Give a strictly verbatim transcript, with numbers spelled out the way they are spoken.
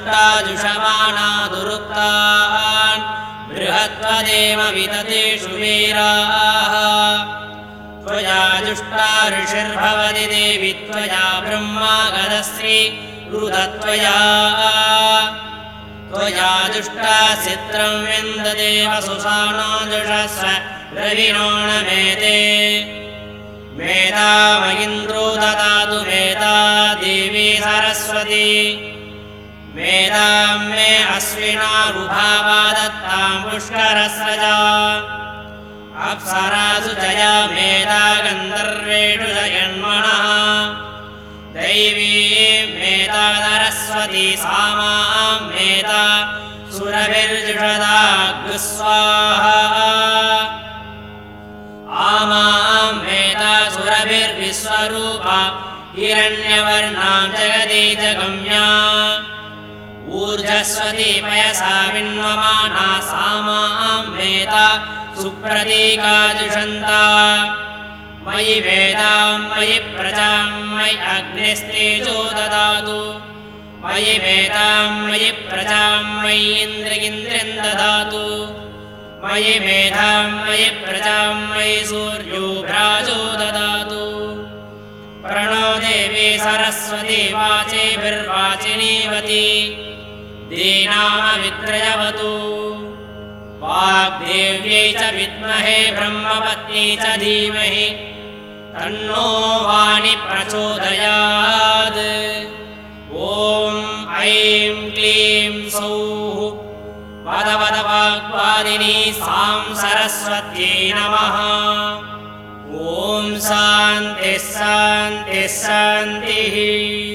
जुषमाना दुरुक्तान् बृहत्वदेव विततेषु वीराः त्वया जुष्टा ऋषिर्भवति देवि त्वया ब्रह्मा गदश्री रुदत्वया त्वया जुष्टा चित्रं विन्दते वसुसानो जुषस्व रविणो न मेते मेधामयिन्द्रो ददातु मेधा देवी सरस्वती मेधां मे अश्विना रुभावा दत्तां पुष्करस्रजा अप्सरासु जया मेधा गन्धर्वेषु जयन्मनः दैवी मेधा सरस्वती सामां मेधा सुरभिर्जुषदाग्स्वाहा आमां मेधा सुरभिर्विश्वरूपा हिरण्यवर्णां जगदीजगम्या ऊर्जस्वती पयसा विन्वमाना सामां मेधा सुप्रतीकाजुषन्ता मयि वेदां मयि प्रजां मयि अग्निस्तेजो ददातु मयि वेदां मयि प्रजां मयि इन्द्रियेन्द्रियं ददातु मयि मेधां मयि प्रजां मयि सूर्यो भ्राजो ददातु प्रणो देवी सरस्वती वाचेभिर्वाचिनीवती दीनामवित्रयवतु वाग्देव्यै च विद्महे ब्रह्मपत्नी च धीमहि तन्नो वाणी प्रचोदयात् ॐ ऐं क्लीं सौः वदवदवाग्वादिनी सां सरस्वत्यै नमः ॐ शान्तिः शान्तिः शान्तिः।